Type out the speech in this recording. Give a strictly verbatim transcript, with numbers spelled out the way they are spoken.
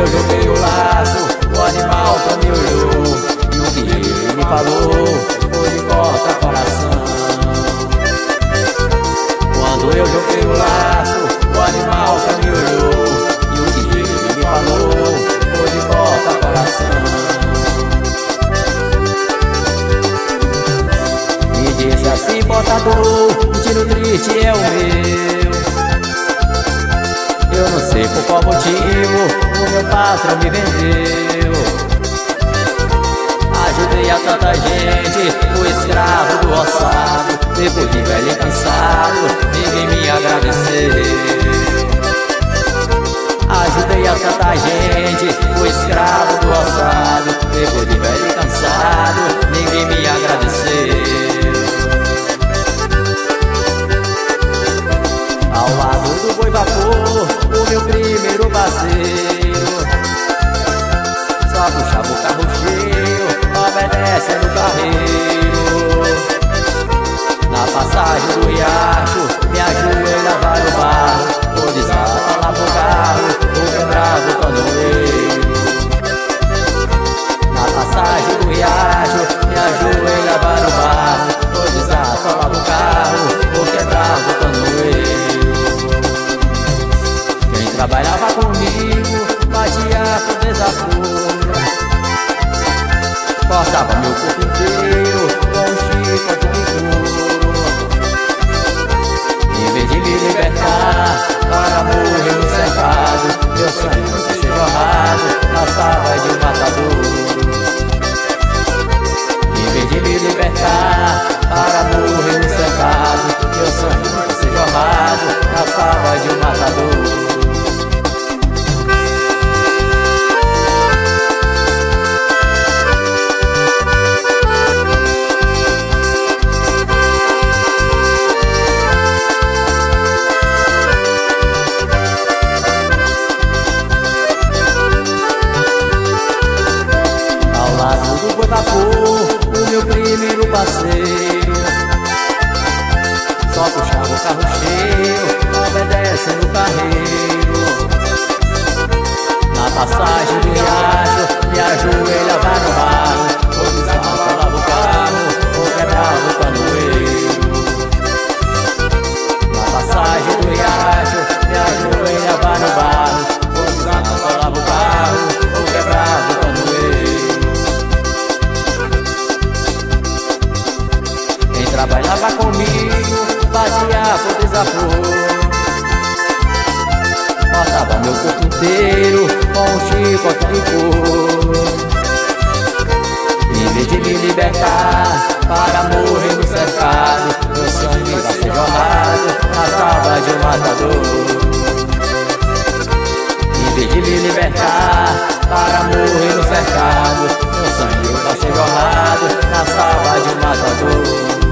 eu joguei o laço, o animal pra me olhou, e o que ele me falou foi de corta coração. Quando eu joguei o laço, o animal pra me olhou, e o que ele me falou foi de corta coração. Me disse assim, portador, um tiro triste é o meu. Eu não sei por qual motivo o meu patrão me vendeu. Ajudei a tanta gente, o escravo do roçado. Depois de velho e cansado, ninguém me agradeceu. Ajudei a tanta gente, o escravo do roçado. Depois de velho e cansado, ninguém me agradeceu. Ao lado do boi vapor, o meu primeiro parceiro, só puxava o carro cheio, obedecendo o carreiro. Na passagem do riacho, me ajoelhava no barro, ou desata lá pro carro, ou quebrava o canoeiro. Na passagem do riacho, me ajoelhava no barro, ou desata lá pro carro, ou quebrava o canoeiro. Quem trabalhava comigo batia com desaforo, cortava meu corpo inteiro com um chicote de couro. Em vez de me libertar para morrer no cercado, meu sangue não ser jorrado na sala de um matador. Em vez de me libertar para morrer no cercado, meu sangue não ser jorrado na sala de um matador. Do boi vapor, o meu primeiro parceiro, só puxava o carro cheio, obedecendo o carreiro. Na passagem do riacho, me ajoelhava no barro, ou desarrolava o carro, ou quebrava o canoeiro. Na passagem do riacho, me ajoelhava no barro, ou desarrolava o carro, ou quebrava o canoeiro. Trabalhava comigo, batia por desaforo, cortava meu corpo inteiro com um chicote de couro. Em vez de me libertar para morrer no cercado, meu sangue vai ser jorrado na sala de um matador. Em vez de me libertar para morrer no cercado, meu sangue vai ser jorrado na sala de um matador.